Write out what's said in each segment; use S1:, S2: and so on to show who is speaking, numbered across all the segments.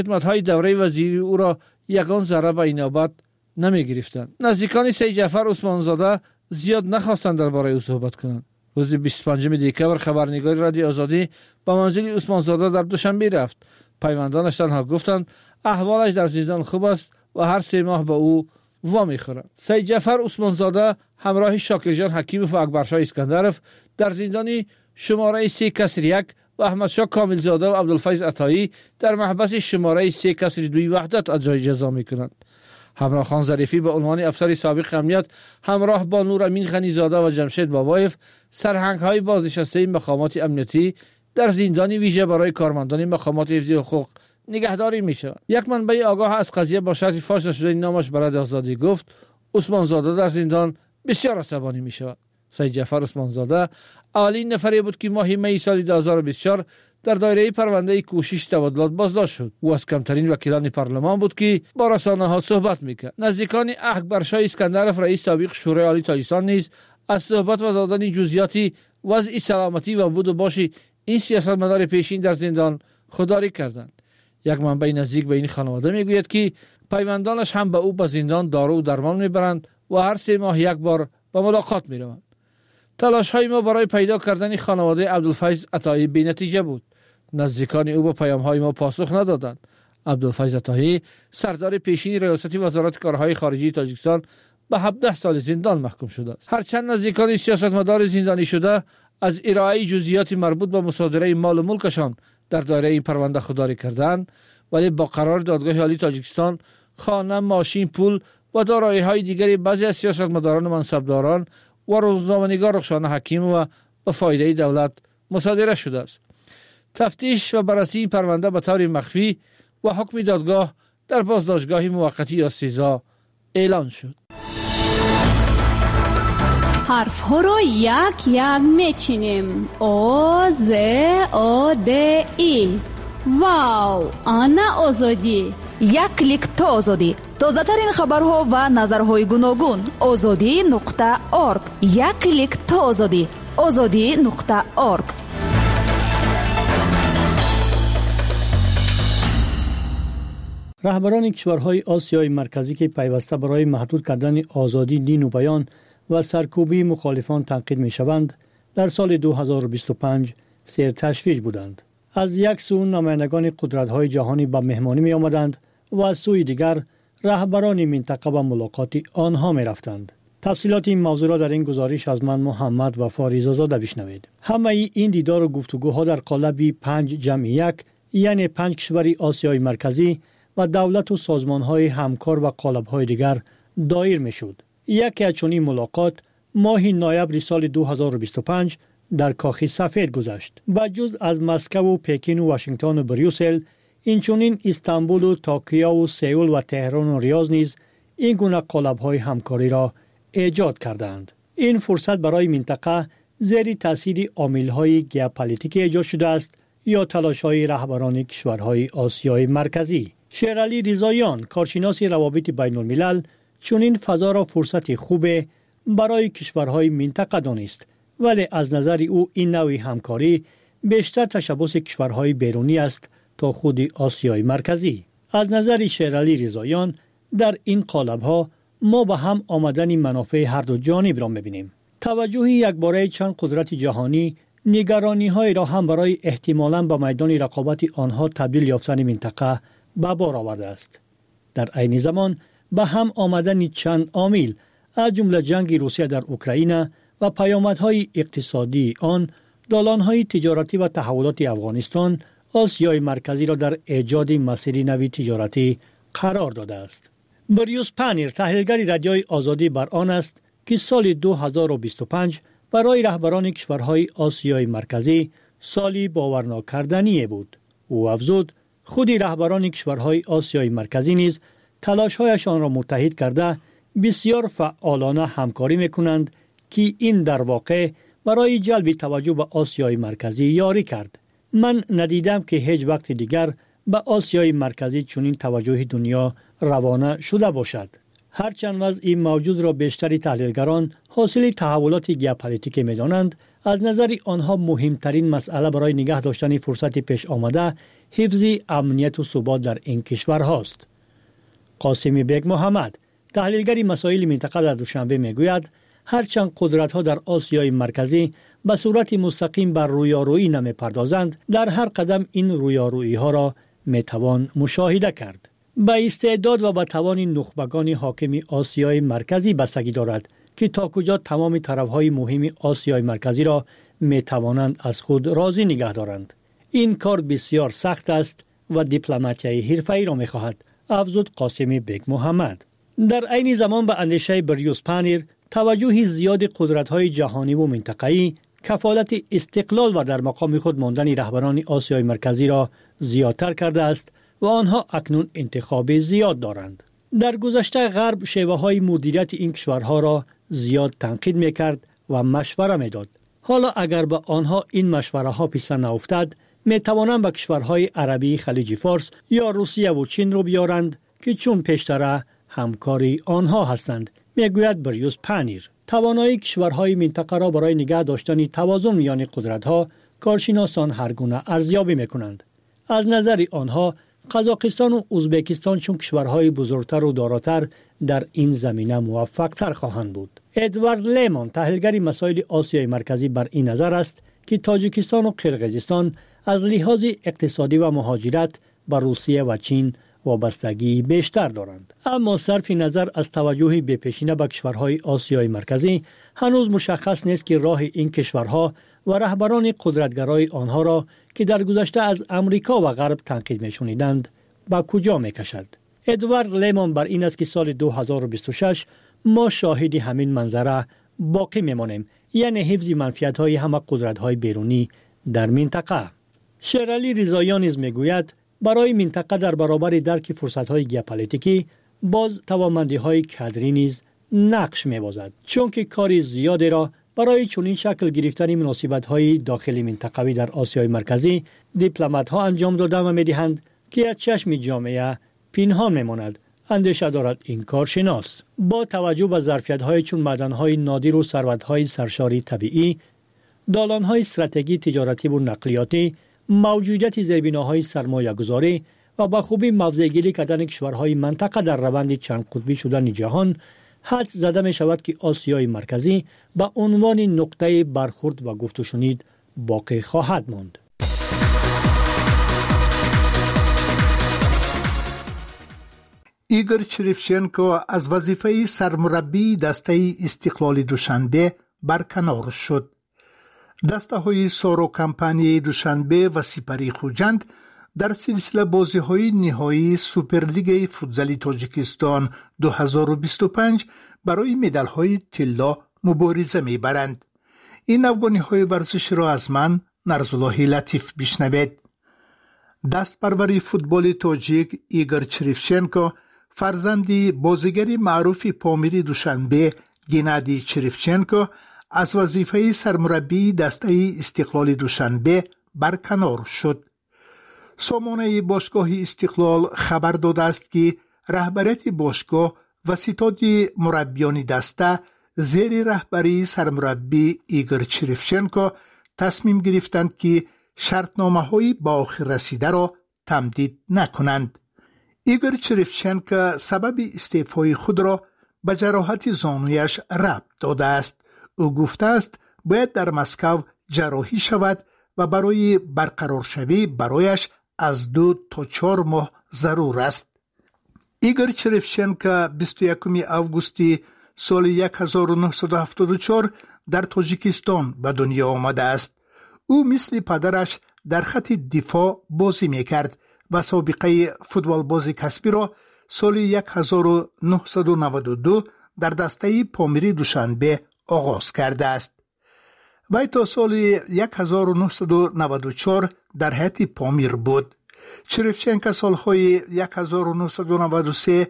S1: خدمت‌های دوره وزیری او را یگان ذره به اینابت نمی گرفتند. نزدیکان سید جعفر عثمانزاده زیاد نخواستند درباره او صحبت کنند. روز 25 دکتر خبرنگار رادیو آزادی به منزل عثمانزاده در دوشنبه رفت. پیوندانش تنها گفتند احوالش در زندان خوب است و هر 3 ماه به او وامی خورند. سید جعفر عثمانزاده همراه شاکرجان حکیموف و اکبرشاه اسکندرف در زندان شماره 3/1 و احمدشاه کاملزاده و عبدالفیض عطایی در محبس شماره 3/2 وحدت اجرای جزا می‌کنند. همراه خان ظریفی به عنوان افسر سابق امنیت همراه با نور امین غنی‌زاده و جمشید بابایف سرهنگ‌های بازنشسته مقامات امنیتی در زندان ویژه برای کارمندان مقامات حفظی حقوق نگهداری می‌شوند. یک منبع آگاه از قضیه با شرط فاش نشدن نامش برای آزادی گفت عثمانزاده در زندان بسیار عصبانی می‌شود. سید جعفر عثمانزاده اولین نفری بود که ماه می سال 2024 در دایره پرونده کوشش تبادلات بازداشت شد. او از کمترین وکیلان پارلمان بود که با رسانه‌ها صحبت می‌کرد. نزدیکان اکبرشاه اسکندرف رئیس سابق شورای عالی تاجیکستان نیز از صحبت و دادن جزئیات وضع سلامتی و بود و باش این سیاستمدار پیشین در زندان خودداری کردند. یک منبع نزدیک به این خانواده میگوید که پیوندانش هم به او به زندان دارو و درمان میبرند و هر 3 ماه یک بار به ملاقات میروند. تلاش‌های ما برای پیدا کردن خانواده عبدالفیض عطایی بی‌نتیجه بود. نزدیکان او به پیام‌های ما پاسخ ندادند. عبدالفیض عطایی سردار پیشین ریاست وزارت کارهای خارجی تاجیکستان به 17 سال زندان محکوم شده است. هرچند نزدیکان سیاستمدار زندانی شده از ارائه جزئیات مربوط به مصادره مال و ملکشان در دایره این پرونده خودداری کردند، ولی با قرار دادگاه عالی تاجیکستان خانه، ماشین، پول و دارایی‌های دیگری بعضی از سیاستمداران و منصبداران و روزنامه‌نگار رخشان حکیم و به فایده دولت مصادره شده است. تفتیش و بررسی این پرونده به طور مخفی و حکم دادگاه در بازداشتگاه موقتی یا سزا اعلان شد.
S2: حرف ها را یک یک میچینیم. او ز او د ای. واو، آنا آزادی.
S3: یک کلیک تا آزادی. تازه ترین خبرها و نظرهای گوناگون. azadi.org. یک کلیک تا آزادی. azadi.org.
S4: رهبران کشورهای آسیای مرکزی که پیوسته برای محدود کردن آزادی دین و بیان و سرکوبی مخالفان تنقید می‌شوند، در سال 2025 سیر تشویش بودند. از یک سو نمایندگان قدرت‌های جهانی به مهمانی می‌آمدند و از سوی دیگر رهبران منطقه به ملاقات آنها می‌رفتند. تفصیلات این موضوع را در این گزارش از من محمد و فاریزاده بشنوید. همه این دیدار و گفتگوها در قالب 5 جمع 1 یعنی 5 کشور آسیای مرکزی و دولت و سازمان‌های همکار و قالب‌های دیگر دایر می‌شد. یکی از چنین ملاقات ماه نوامبر سال 2025 در کاخ سفید گذشت. با جز از مسکو و پکین و واشنگتن و بریوسل، اینچنین استانبول و توکیو و سئول و تهران و ریاض نیز این گونه قالب‌های همکاری را ایجاد کردند. این فرصت برای منطقه زیر تاثیر عامل‌های ژئوپلیتیکی ایجاد شده است یا تلاش‌های رهبران کشورهای آسیای مرکزی. شیرعلی رضاییان، کارشناس روابط بین الملل، چنین فضا را فرصت خوب برای کشورهای منطقه دانست، ولی از نظر او این نوع همکاری بیشتر تشبث کشورهای بیرونی است تا خود آسیای مرکزی. از نظر شیرعلی رضاییان در این قالب‌ها ما به هم آمدن منافع هر دو جانب را می‌بینیم. توجه یکباره چند قدرت جهانی نگرانی‌های را هم برای احتمالاً به میدان رقابت آنها تبدیل یافتن منطقه به بار آورده است. در عین زمان به هم آمدن چند عامل از جمله جنگ روسیه در اوکراین و پیامدهای اقتصادی آن، دالان‌های تجارتی و تحولات افغانستان آسیای مرکزی را در ایجاد مسیر نوی تجارتی قرار داده است. بریوس پانیر، تحلیلگر رادیوی آزادی، بر آن است که سال 2025 برای رهبران کشورهای آسیای مرکزی سالی باورناکردنی بود. او افزود خود رهبران کشورهای آسیای مرکزی نیز تلاش‌هایشان را متحد کرده بسیار فعالانه همکاری می‌کنند که این در واقع برای جلب توجه به آسیای مرکزی یاری کرد. من ندیدم که هیچ وقت دیگر به آسیای مرکزی چنین توجه دنیا روانه شده باشد. هرچند وضع موجود را بیشتری تحلیلگران حاصل تحولات ژئوپلیتیکی می‌دانند، از نظر آنها مهمترین مسئله برای نگه داشتن فرصت پیش آمده حفظ امنیت و ثبات در این کشور هاست. قاسمی بیگ محمد، تحلیلگر مسائل منطقه در دوشنبه میگوید هرچند قدرت‌ها در آسیای مرکزی به صورت مستقیم بر رویارویی نمی‌پردازند، در هر قدم این رویارویی‌ها را می‌توان مشاهده کرد. به استعداد و به توان نخبگان حاکم آسیای مرکزی بستگی دارد که تا کجا تمام طرف‌های مهم آسیای مرکزی را می‌توانند از خود راضی نگه دارند. این کار بسیار سخت است و دیپلماتیای حرفه‌ای را می‌خواهد، افزود قاسمی بیگ محمد. در عین زمان به اندیشه بریوس پانیر، توجه زیاد قدرت‌های جهانی و منطقه‌ای کفالت استقلال و در مقام خود ماندن رهبران آسیای مرکزی را زیادتر کرده است و آنها اکنون انتخاب زیاد دارند. در گذشته غرب شیوه‌های مدیریت این کشورها را زیاد تنقید می‌کرد و مشوره می‌داد. حالا اگر به آنها این مشوره‌ها پسند نیفتد، می‌توانند به کشورهای عربی خلیج فارس یا روسیه و چین رو بیارند که چون پیشتر همکاری آنها هستند، میگوید بریوس پانیر. توانایی کشورهای منطقه را برای نگه داشتن توازن میان قدرت‌ها کارشناسان هر گونه ارزیابی می‌کنند. از نظر آنها قزاقستان و ازبکستان چون کشورهای بزرگتر و داراتر در این زمینه موفق‌تر خواهند بود. ادوارد لیمون، تحلیلگر مسائل آسیای مرکزی، بر این نظر است که تاجیکستان و قرقیزستان از لحاظ اقتصادی و مهاجرت به روسیه و چین وابستگی بیشتر دارند. اما صرف نظر از توجه به پیشینه به کشورهای آسیای مرکزی، هنوز مشخص نیست که راه این کشورها و رهبران قدرتگرای آنها را که در گذشته از امریکا و غرب تنقید می‌شنیدند به کجا می‌کشد. ادوارد لیمون بر این است که سال 2026 ما شاهد همین منظره باقی می‌مانیم، یعنی حفظ منفعت‌های همه قدرت‌های بیرونی در منطقه. شیرعلی رضاییان نیز می‌گوید برای منطقه در برابر درک فرصت‌های ژئوپلیتیکی باز توانمندی‌های کادری نیز نقش می‌بازد، چون که کار زیادی را برای چنین شکل گرفتن مناسبت‌های داخلی منطقوی در آسیای مرکزی دیپلمات‌ها انجام داده و می‌دهند که از چشم جامعه پنهان می‌ماند، اندیشه دارد این کارشناس. با توجه به ظرفیت‌های چون معدن‌های نادر و ثروت‌های سرشاری طبیعی، دالان‌های استراتژی تجارتی و نقلیاتی، موجودیت زیربناهای سرمایه‌گذاری و به خوبی موضع‌گیری کردن کشورهای منطقه در روند چند قطبی شدن جهان، حد زده می شود که آسیای مرکزی به عنوان نقطه برخورد و گفت و شنید باقی خواهد ماند.
S5: ایگور چریفچنکو از وظیفه سرمربی دسته استقلال دوشنبه برکنار شد. دسته های سارو کمپانی دوشنبه و سپری خوجند در سلسله بازی های نهایی سوپرلیگ فوتزال تاجیکستان 2025 برای مدال های طلا مبارزه می برند. این افغانی های ورزش را از من نرزالله لطیف بشنوید. دست پروری فوتبال تاجیک ایگور چریفچنکو فرزند بازیگر معروف پامیری دوشنبه گنادی چریفچنکو از وظیفه سرمربی دسته استقلال دوشنبه برکنار شد. سامانه باشگاه استقلال خبر داده است که رهبریت باشگاه و ستاد مربیان دسته زیر رهبری سرمربی ایگور چریفچنکو تصمیم گرفتند که شرطنامه‌های با آخر رسیده را تمدید نکنند. ایگور چریفچنکو سبب استعفای خود را به جراحت زانویش ربط داده است. او گفته است باید در مسکو جراحی شود و برای برقرار شوی برایش از 2 تا 4 ماه ضرور است. ایگور چریفچنکو 21 آگوست سال 1974 در تاجیکستان به دنیا آمده است. او مثل پدرش در خط دفاع بازی میکرد و سابقه فوتبال بازی کسبی را سال 1992 در دسته پامیری دوشنبه آغاز کرده است. وی تا سال 1994 در هیئت پامیر بود. چریفچنکو سالهای 1993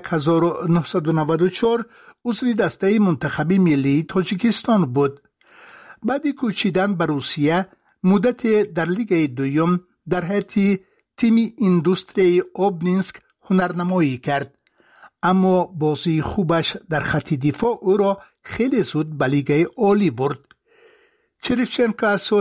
S5: 1994 عضو دسته منتخب ملی تاجیکستان بود. بعد کوچیدن به روسیه مدت در لیگ دوم در هیئت تیم ایندوستری آب مینسک هنرنمایی کرد. اما بازی خوبش در خط دفاع او را خیلی زود به لیگ عالی برد. چریفچنکو از سال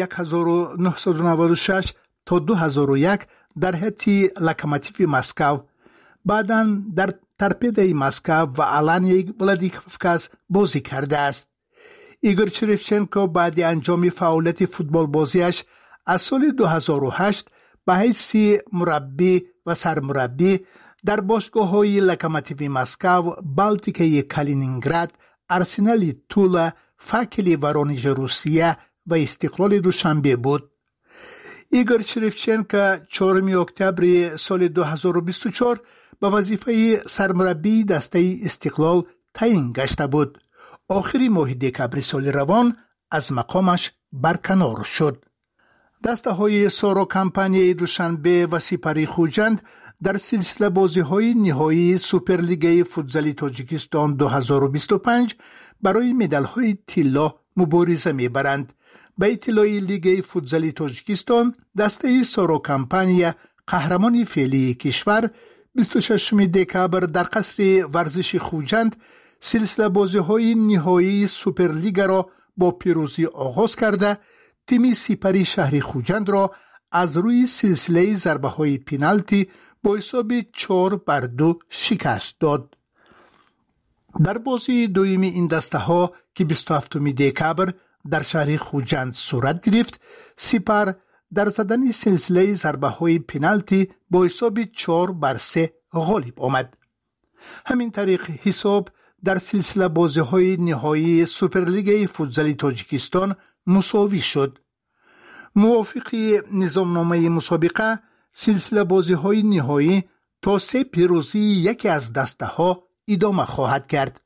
S5: 1996 تا 2001 در هیئت لوکوموتیو مسکو، بعداً در تورپیدوی مسکو و آلانیا ولادیکوفکاز بازی کرده است. ایگور چریفچنکو بعد انجام فعالیت فوتبال بازیش از سال 2008 به حیث مربی و سرمربی در باشگاه‌های لوکوموتیو مسکو، بالتیکی کالینینگراد، آرسنال تولا، فاکل وارونژ روسیه و استقلال دوشنبه بود. ایگور چریفچنکو 4 اکتبر سال 2024 به وظیفه سرمربی دسته استقلال تعیین گشته بود. آخری ماه دکبر سال روان از مقامش برکنار شد. دسته های سارا کمپانی دوشنبه و سپری خوجند در سلسله بازی های نهایی سوپرلیگ فوتزال تاجیکستان 2025 برای مدال های طلا مبارزه میبرند. به اطلاع لیگ فوتزال تاجیکستان، دسته سارا کمپانی قهرمان فعلی کشور 26 دکبر در قصر ورزش خوجند سلسله بازی های نهایی سوپرلیگ را با پیروزی آغاز کرده، تیم سپری شهر خوجند را از روی سلسله ضربه های پنالتی با حساب 4-2 شکست داد. در بازی دویم این دسته ها که 27 دکبر در شهر خوجند صورت گرفت، سپر در زدن سلسله ضربه های پنالتی با حساب 4-3 غالب آمد. همین طریق حساب در سلسله بازی های نهایی سوپرلیگ فوتزال تاجیکستان مساوی شد. موافق نظامنامه مسابقه، سلسله بازی های نهایی تا 3 پیروزی یکی از دسته ها ادامه خواهد کرد.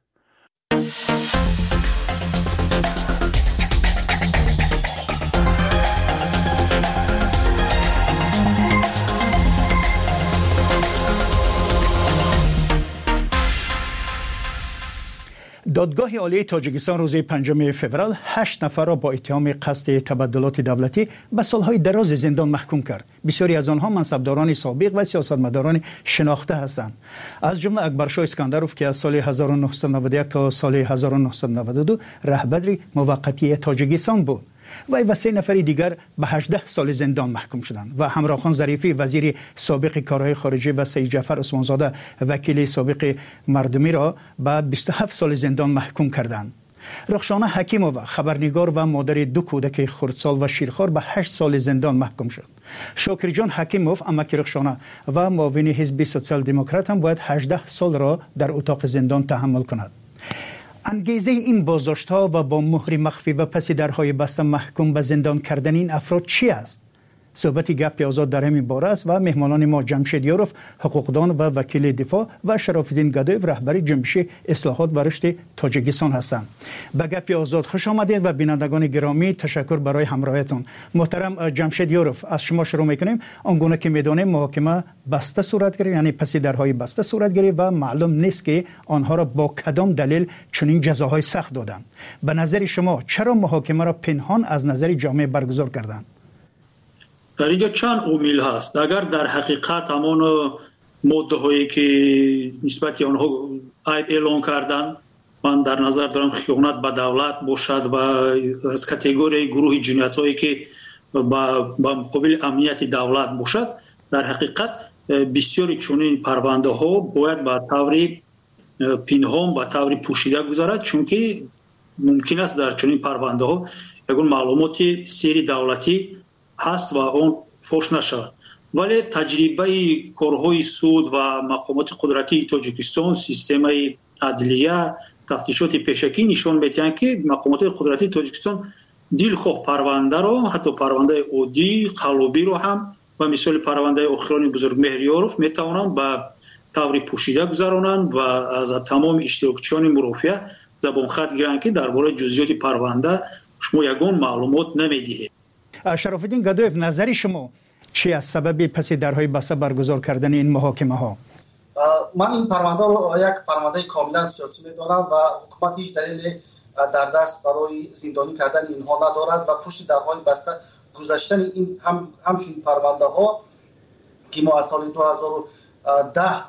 S6: دادگاه عالی تاجیکستان روز 5 فوریه 8 نفر را با اتهام قصد تبدلات دولتی به سالهای دراز زندان محکوم کرد. بسیاری از آنها منصبداران سابق و سیاستمداران شناخته هستند. از جمله اکبرشاه اسکندروف که از سال 1991 تا سال 1992 رهبر موقتی تاجیکستان بود. وی و 3 نفر دیگر به 18 سال زندان محکوم شدند و همراخان ظریفی وزیر سابق کارهای خارجه و سید جعفر عثمانزاده وکیل سابق مردمی را به 27 سال زندان محکوم کردند. رخشانه حکیمووا خبرنگار و مادر 2 کودک خردسال و شیرخوار به 8 سال زندان محکوم شد. شاکر جان حکیموف امک رخشانه و معاون حزب سوسیال دموکرات هم باید 18 سال را در اتاق زندان تحمل کند. انگیزه این بازداشت‌ها و با مهر مخفی و پس درهای بسته محکوم به زندان کردن این افراد چی است؟ صحبت گپ آزاد در همین باره است و مهمانان ما جمشید یاروف حقوقدان و وکیل دفاع و شراف‌الدین گدایف رهبر جنبش اصلاحات و رشد تاجیکستان هستند. به گپ آزاد خوش آمدید و بینندگان گرامی تشکر برای همراهیتون. محترم جمشید یاروف، از شما شروع می‌کنیم. آنگونه که می‌دانیم محاکمه بسته صورت گرفت، یعنی پس درهای بسته صورت گرفت و معلوم نیست که آنها را با کدام دلیل چنین جزاهای سخت دادند. به نظر شما چرا محاکمه را پنهان از نظر جامعه برگزار کردند؟
S7: در اینجا چند عامل هست. اگر در حقیقت همان ماده هایی که نسبت آنها عیب اعلان کردند، من در نظر دارم خیانت به دولت باشد و از کاتگوری گروه جنایت هایی که با مقابل امنیت دولت باشد، در حقیقت بسیاری چنین پرونده ها باید به طور پنهان و طور پوشیده گذارد، چون که ممکن است در چنین پرونده ها یگان معلومات سری دولتی هست و اون فوش نشود. ولی تجربه کارهای سود و مقامات قدرتی تاجیکستان، سیستم عدلیه، تفتیشات پیشکی نشان می‌دهند که مقامات قدرتی تاجیکستان دلخواه پرونده را، حتی پرونده عادی قلبی رو هم و مثال پرونده اخران بزرگ مهریاروف میتوانند به طور پوشیده گذرانند و از تمام اشتراکچیان مرافعه زبان خط گیرند که درباره جزئیات پرونده شما یگان معلومات نمیدهید.
S6: شراف‌الدین گدایف، نظر شما چی از سبب پس درهای بسته برگزار کردن این محاکمه ها؟
S8: من این پرونده رو یک پرونده کاملا سیاسی می‌دانم و حکومت هیچ دلیل در دست برای زندانی کردن اینها ندارد و پشت درهای بسته گذاشتن این همچنین پرونده ها که ما از سال 2010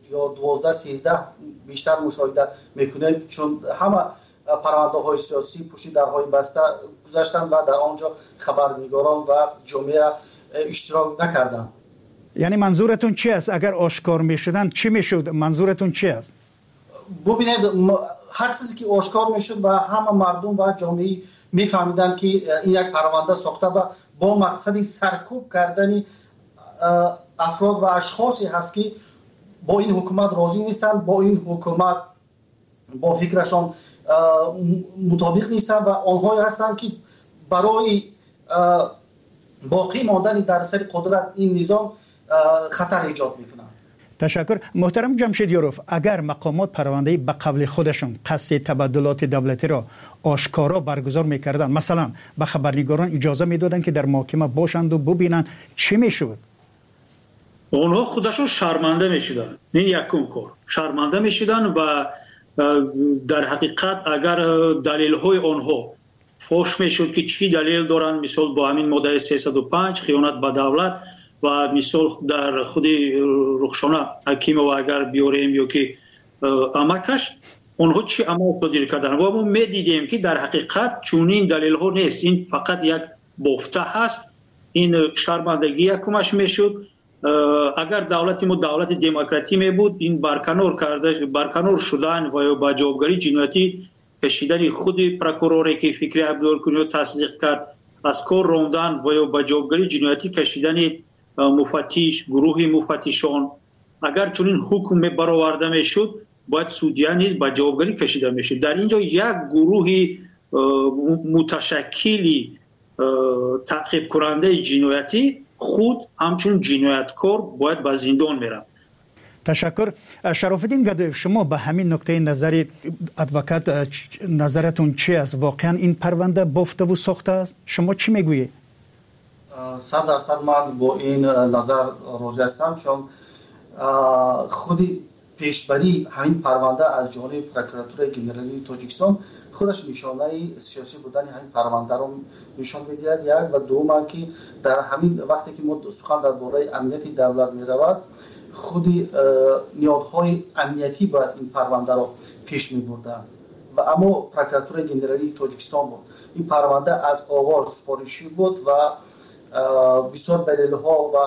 S8: یا 12 13 بیشتر مشاهده میکنیم، چون همه پرونده های سیاسی پشت درهای بسته گذاشتن و در آنجا خبرنگاران و جامعه اشتراک نکردن.
S6: یعنی منظورتون چی است؟ اگر آشکار میشدن چی میشد؟ منظورتون چی است؟
S8: ببینید هر چیزی که آشکار میشد و همه مردم و جامعه میفهمیدن که این یک پرونده ساخته و با مقصد سرکوب کردن افراد و اشخاصی هست که با این حکومت راضی نیستن، با این حکومت با فکرشان مطابق نیستن و آنهایی هستند که برای باقی ماندن در سر قدرت این نظام خطر ایجاد میکنن.
S6: تشکر. محترم جمشید یاروف، اگر مقامات پرونده به قبل خودشون قصد تبادلات دولتی را آشکارا برگزار میکردن، مثلا به خبرنگاران اجازه میدادن که در محکمه باشند و ببینن، چی میشد؟
S7: اونها خودشون شرمنده میشدن. این یکم کار شرمنده میشدن و در حقیقت اگر دلیل های آنها فوش میشد که چی دلیل دارن، مثال با همین ماده 305 خیانت به دولت و مثال در خود رخشانه حکیم و اگر بیاریم یا که امکش اونها چی عمل صادر کردن و ما میدیدیم که در حقیقت چونین دلیل ها نیست، این فقط یک بافته هست. این شرمندگی یکمش میشد. اگر دولت ما دولت دموکراتی می بود، این برکنار شدن و با جوابگری جنایتی کشیدن خود پروکوروری که فکری عبدالکنیو تصدیق کرد از کار راندن و با جوابگری جنایتی کشیدن مفتش، گروه مفتشان، اگر چنین حکم برآورده میشد باید سودیا نیز با جوابگری کشیده میشد. در اینجا یک گروه متشکلی تعقیب کننده جنایتی خود همچون جنایتکار باید به زندان میرن.
S6: تشکر. شرافالدین گدایف، شما به همین نکته نظر ادوکات نظرتون چی است؟ واقعا این پرونده بافته و ساخته است؟ شما چی میگویید؟
S8: 100% من با این نظر راضی هستم، چون خودی پیشبری همین پرونده از جانب پروکراتور گنرالی تاجیکستان خودش نشانه سیاسی بودن همین پرونده رو نشان می‌دهد. یک و دوم که در همین وقتی که ما سخن درباره امنیت دولت می‌رود، خودی نیازهای امنیتی باید این پرونده رو پیش می‌بردن و اما پروکراتور گنرالی تاجیکستان بود. این پرونده از آغاز سفارشی بود و بسیار دلیل‌ها و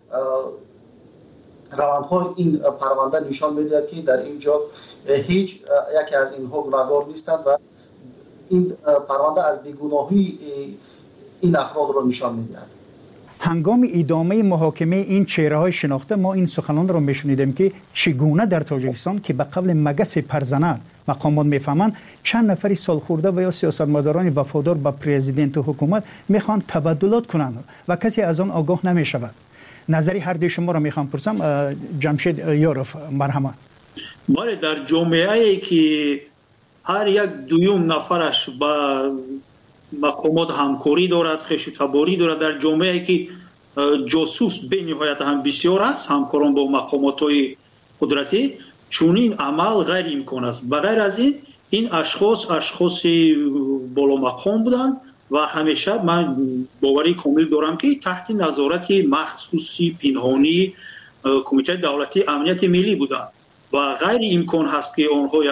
S8: روندهای این پرونده نشان می‌دهد که در اینجا هیچ یکی از اینها گناهکار نیستند و این پرونده از بیگناهی این افراد را نشان می‌دهد.
S6: هنگام ادامه محاکمه این چهره‌های شناخته ما این سخنان را می‌شنیدیم که چگونه در تاجیکستان که به قبل مگس پرزنه مقامات میفهمند چند نفری سالخورده و یا سیاستمداران وفادار به پرزیدنت و حکومت میخوان تبادلات کنند و کسی از آن آگاه نمیشود. نظری هر دوی شما را میخوام پرسم. جمشید یاروف، مرحمت.
S7: بله، در جامعه‌ای که هر یک دویم نفرش با مقامات همکاری دارد، خویش تباری دارد، در جامعه‌ای که جاسوس به نهایت هم بسیار است، همکاران با مقامات‌های قدرتی، چونین عمل غیر امکان است. بغیر از این اشخاص بالا مقام بودند و همیشه من باوری کامل دارم که تحت نظارت مخصوصی پنهانی کمیته دولتی امنیت ملی بودند و غیر امکان هست که آنها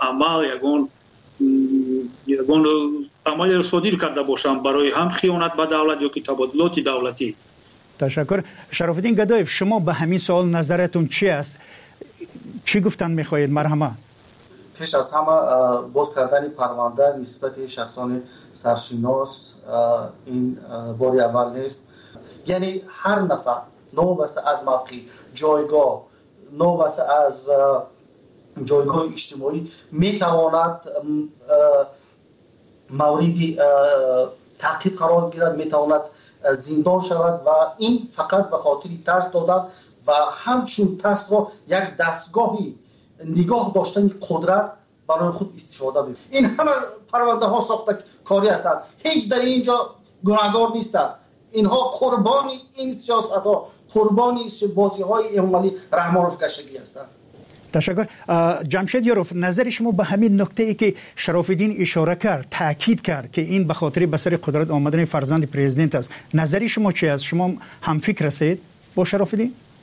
S7: یگان عمل را صادر کرده باشند برای هم خیانت به دولت یا که تبادلات دولتی.
S6: تشکر. شرافالدین گدایف، شما به همین سوال نظرتون چی است؟ چی گفتن میخواهید؟ مرحمت.
S8: پیش از همه باز کردن پرونده نسبت شخصان سرشناس این باری اول نیست. یعنی هر نفر نوبسته از موقع جایگاه، نوبسته از جایگاه اجتماعی میتواند موردی تعقیب قرار گیرد، میتواند زندان شود و این فقط به خاطر ترس دادن و همچون ترس را یک دستگاهی نگاه داشتن قدرت برای خود استفاده بکنند. این همه پرونده ها ساخته کاری هستند، هیچ در اینجا گناهکار نیستند. اینها قربانی این سیاست ها، قربانی بازی های عملی رحمانوف کشگی هستند.
S6: تشکر. جمشید یاروف، نظر شما به همین نکته ای که شرافالدین اشاره کرد، تاکید کرد که این به خاطر به سر قدرت آمدن فرزند پرزیدنت است، نظری شما چی است؟ شما هم فکر هستید با شرافالدین؟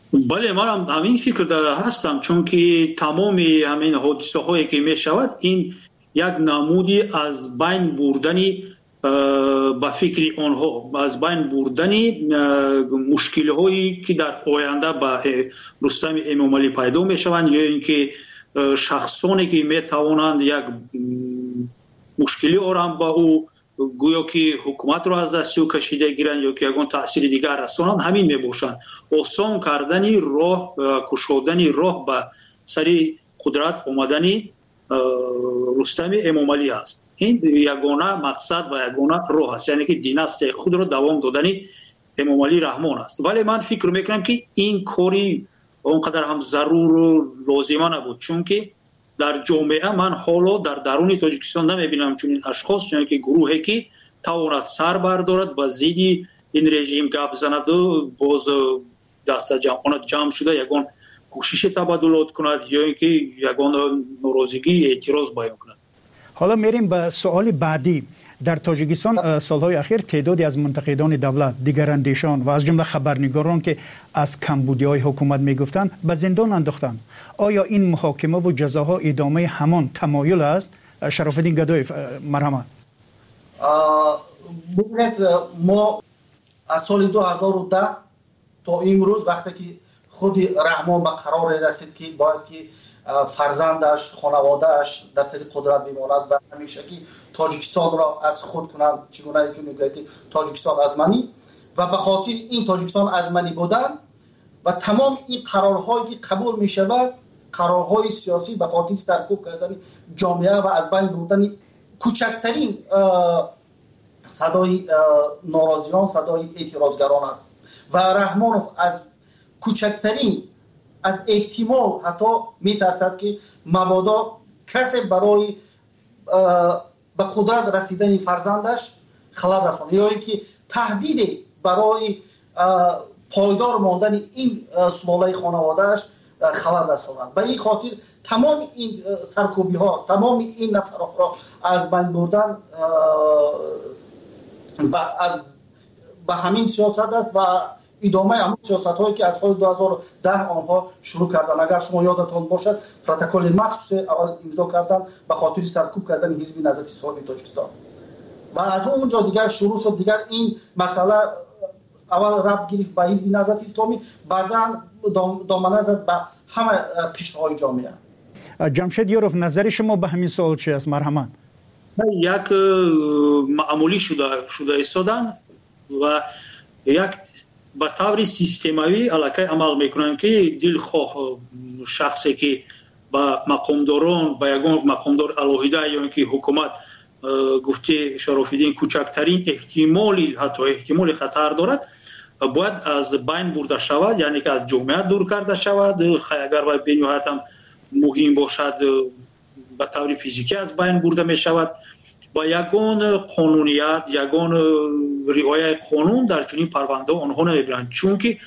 S7: بله، من هم همین فکر دارم هستم، چون که تمام همین حادثه هایی که می شود این یک نمودی از بین بردنی با فکر آنها، از بین بردنی مشکل هایی که در آینده با رستم امامعلی پیدا می شوند، یا اینکه شخصانی که می توانند یک مشکلی آرام با او گویا که حکومت را از دست او کشیده گیرند یا که یگان تأثیر دیگر رسانند، همین می باشند. آسان کردنی راه، کشودنی راه به سری قدرت آمدنی رستم امامعلی است. این یگانه مقصد و یگانه راه است، یعنی که دیناستی خود را دوام دادنی امامعلی رحمان است. ولی من فکر میکنم که این کاری اونقدر هم ضرور و لازمه نبود، چون که در جامعه من حالا در درون تاجیکستان نمیبینم چون این اشخاص، چون که گروهی که تواند سر بردارد و زیدی این رژیم گپ زند و باز دست جمع شده یگان کوشش تبادلات کند یا اینکه یگان ناراضگی اعتراض بیان کند.
S6: حالا میریم به سوال بعدی. در تاجیکستان سالهای اخیر تعدادی از منتقدان دولت، دیگراندیشان و از جمله خبرنگاران که از کمبودی‌های حکومت میگفتند به زندان انداختند. آیا این محاکمه و جزاها ادامه همان تمایل است؟ شرافالدین گدایی، مرحمت.
S8: ببینید، ما از سال 2010 تا امروز وقتی که خود رحمان به قرار رسید که باید که فرزندش، خانوادهش در سر قدرت بماند و همیشه که تاجیکستان را از خود کنند، چگونه که میگه که تاجیکستان ازمنی، و به خاطر این تاجیکستان ازمنی بودن و تمام این قرارهایی که قبول می شود، قرارهای سیاسی به خاطر سرکوب کردن جامعه و از بین بردن کوچکترین صدای ناراضیان، صدای اعتراضگران است. و رحمانوف از کوچکترین از احتمال حتی میترسد که مبادا کسی برای به قدرت رسیدن فرزندش خلل رساند یا اینکه تهدید برای پایدار ماندن این سلاله خانوادهش خلل رساند. به این خاطر تمام این سرکوبی ها، تمام این نفرات را از بین بردن به همین سیاست است و ادامه همون سیاست هایی که از سال 2010 آنها شروع کردن. اگر شما یادتان باشد پروتکل مخصوص اول امضا کردن به خاطر سرکوب کردن حزب نهضت اسلامی تاجیکستان و از اونجا دیگر شروع شد. دیگر این مسئله اول ربط گرفت به حزب نهضت اسلامی، بعدا دامنه زد به همه قشرهای جامعه.
S6: جمشید یاروف، نظر شما به همین سوال چی است؟ مرحمت.
S7: یک معمولی شده ایستادن و یک به طور سیستماوی علاقه عمل میکنن که دلخواه شخصی که با مقامداران، با یگان مقامدار الهیده یا اینکه حکومت گفته شرافالدین کوچکترین احتمالی، حتی احتمال خطر دارد، باید از بین برده شود، یعنی که از جامعه دور کرده شود. اگر باید به نهایت هم مهم باشد به طور فیزیکی از بین برده می شود. با یگان قانونیت، یگان رعایت قانون در چنین پرونده آنها نمیبرند، چون که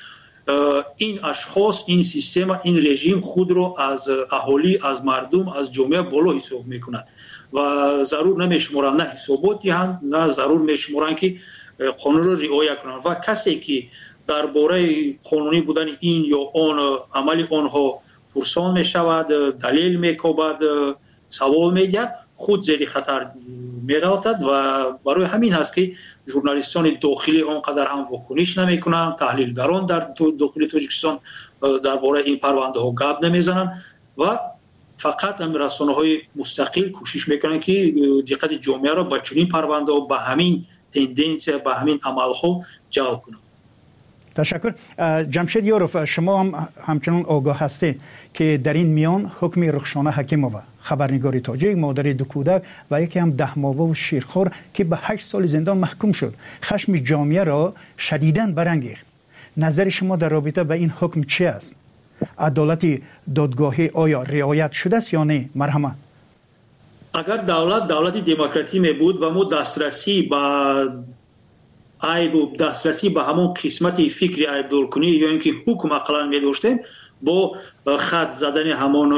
S7: این اشخاص، این سیستم، این رژیم خود را از اهالی، از مردم، از جامعه بالا حساب میکند و ضرور نمیشمارند، نه حسابات دهند، نه ضرور میشمارند که قانون را رعایت کنند. و کسی که درباره قانونی بودن این یا آن عمل آنها پرسان میشود، دلیل میکوبد، سوال میگد، خود زیر خطر می‌افتد و برای همین هست که ژورنالیستان داخلی آنقدر هم واکنش نمی‌کنند، تحلیلگران در داخل تاجیکستان درباره این پرونده ها گپ نمیزنند و فقط رسانه‌های مستقل کوشش میکنند که دقت جامعه را به چنین پرونده ها، به همین تندنس، به همین عمل‌ها جلب کنند.
S6: تشکر. جمشید یاروف، شما هم همچنان آگاه هستید که در این میان حکم رخشانه حکیمووا، خبرنگار تاجیک، مادر دو کودک و یکی هم 10 ماهه و شیرخوار که به 8 سال زندان محکوم شد، خشم جامعه را شدیداً برانگیخت. نظر شما در رابطه با این حکم چی است؟ عدالت دادگاهی آیا رعایت شده است یا نه؟ مرحمت.
S7: اگر دولت دموکراتی می بود و ما دسترسی به همون قسمت فکری عیب دارکنی یا اینکه حکم اقلا می داشتیم، با خط زدن همون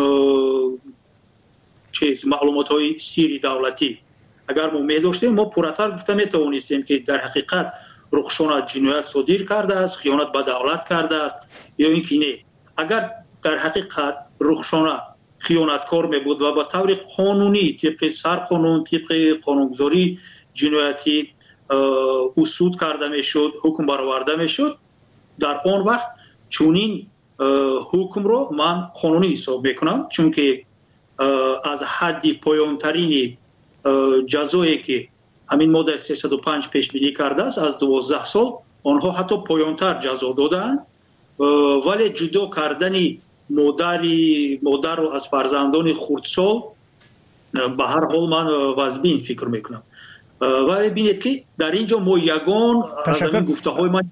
S7: معلومات های سیری دولتی اگر ما می داشتیم، ما پراتر گفته می توانستیم که در حقیقت رخشان جنایت صادر کرده است، خیانت به دولت کرده است یا اینکه نه. اگر در حقیقت رخشان خیانتکار می بود و با طور قانونی طبق سرقانون، طبق قانونگذاری جنایتی اصول کرده می شد، حکم برآورده می شد، در آن وقت چونین حکم رو من قانونی حساب میکنم، چون که از حد پایانترین جزایی که همین ماده 305 پیش بینی کرده است از 12 سال، آنها حتی پایانتر جزا دادند، ولی جدا کردن مادر رو از فرزندان خردسال به هر حال من واجبین فکر میکنم. ولی ببینید که در اینجا ما یگان از این گفته های من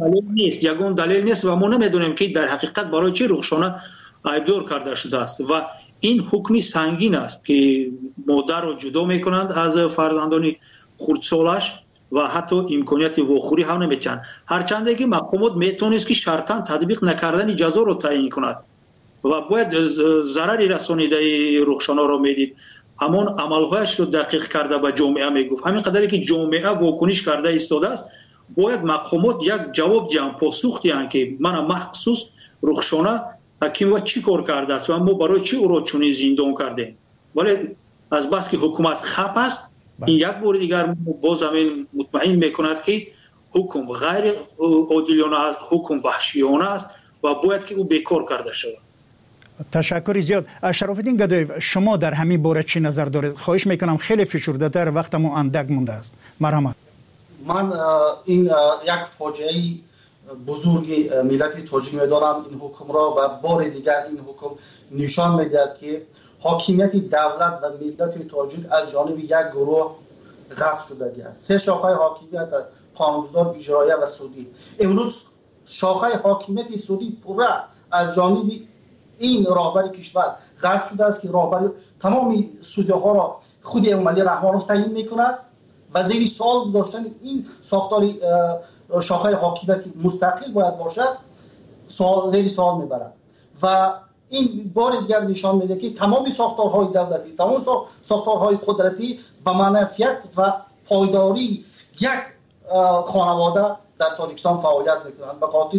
S7: دلیل نیست و ما نمیدونیم که در حقیقت برای چه رخشانه عیبدار کرده شده است و این حکمی سنگین است که مادر رو جدا میکنند از فرزندان خردسالش و حتی امکانیت واخوری هم نمیتن، هرچند که مقامات میتونست که شرطاً تطبیق نکردن جزا رو تعیین کند و باید ضرری رسانیده رخشانه رو میدید، همون عملهایش رو دقیق کرده به جامعه میگفت. همین قدری که جامعه واکنش کرده ایستاده است، باید مقامات یک جواب دیان، پاسخ دیان که من مخصوص رخشانه حکیم و چی کار کرده است و ما برای چی او را چنین زندان کردیم. ولی از بس که حکومت خپ است، این یک بار دیگر باز همین مطمئن میکند که حکم غیر عادلانه است، حکم وحشیانه است و باید که او بیکار کرده شود.
S6: تشکر زیاد. شرافالدین گدایف، شما در همین باره چی نظر دارید؟ خواهش میکنم خیلی فشرده تر، وقتمون اندک مونده است. مرحمت.
S8: من این یک فاجعه بزرگی ملت تاجیک میدارم این حکم را و بار دیگر این حکم نشان میدهد که حاکمیت دولت و ملت تاجیک از جانب یک گروه غصب شده است. سه شاخه حاکمیت، قانونگذار، اجرایی و سودی. امروز شاخه حاکمیت سودی پوره از جانب این راهبر کشور غصب شده است که راهبر تمام سودی ها را خود عملی رحمانوف تعیین میکند و زیر سوال گذاشتن این ساختار شاخه حاکمیت مستقل باید باشد زیر سوال میبرد و این بار دیگر نشان میده که تمام ساختارهای دولتی، تمام ساختارهای قدرتی به منفعت و پایداری یک خانواده در تاجیکستان فعالیت میکنند به خاطر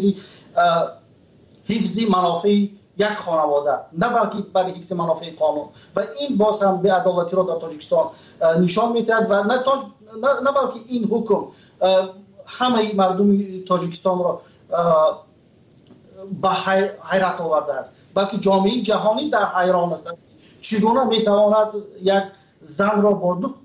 S8: حفظ منافع یک خانواده، نه بلکه برای حفظ منافع قانون و این باز هم به عدالتی را در تاجیکستان نشان میدهد و نه بلکه این حکم همه مردم تاجیکستان را به حیرت آورده است، بلکه جامعه جهانی در حیران است چگونه میتواند یک زن را با دو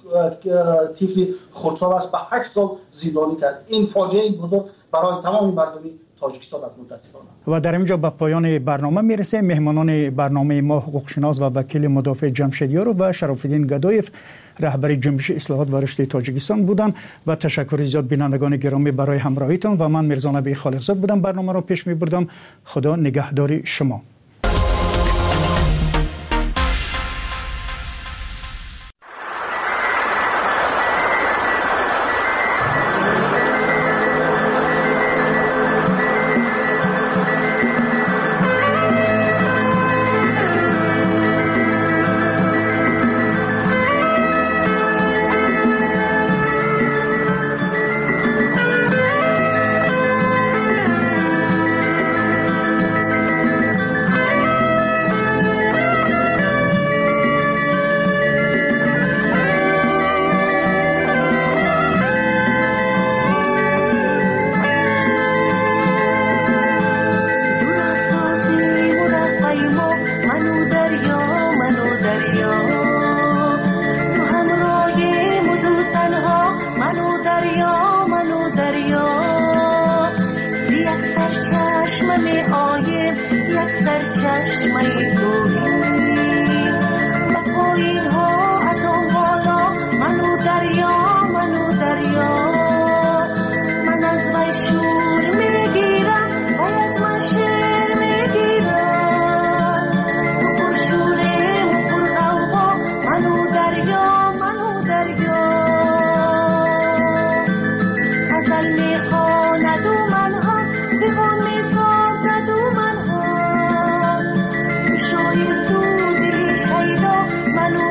S8: طفل خردسالش به 8 سال زندانی کرد. این فاجعه بزرگ برای تمام مردم تاجیکستان است متاسفانه.
S6: و در اینجا به پایان برنامه میرسه. مهمانان برنامه ما حقوقشناس و وکیل مدافع جمشیدیار و شرافالدین گدایف رهبر جنبش اصلاحات و رشد تاجیکستان بودند و تشکر زیاد بینندگان گرامی برای همراهیتان و من میرزا نبی خالقزاد بودم برنامه را پیش میبردم. خدا نگهدار شما.
S9: منو